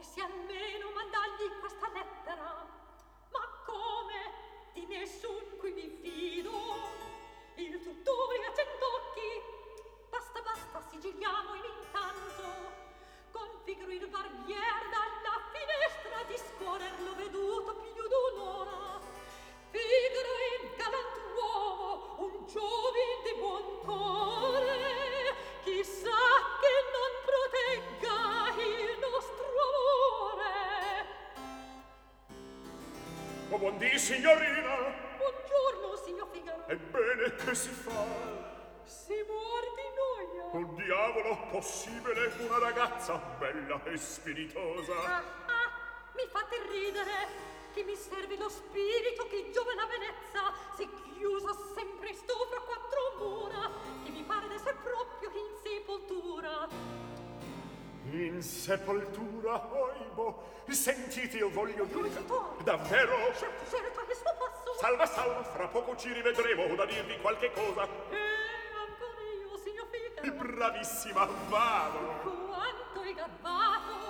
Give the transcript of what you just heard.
Volessi almeno mandargli questa lettera. Ma come? Di nessun qui mi fido. Il tuttore a cent'occhi. Basta, basta, sigilliamo in intanto. Configuro il barbiere dalla finestra di scorrer l'ho veduto più d'un'ora. Figaro il galantuomo, un giovin di buon cuore, chissà che non protegga il nostro amore. Oh, buondì, signorina! Buongiorno, signor Figaro. Ebbene, che si fa? Si muore di noia. Oh, diavolo, possibile una ragazza bella e spiritosa? Mi fate ridere. Che mi serve lo spirito che giovana Venezia si chiusa sempre in sto fra quattro mura, che mi pare d'esser proprio in sepoltura. In sepoltura, oibo? Sentite, io voglio dire... Vincitore! Davvero? Certo, certo, al suo passo. Salva, salva, fra poco ci rivedremo, ho da dirvi qualche cosa. Ancora io, signor Figaro. Bravissima, vado! Quanto è gabbato!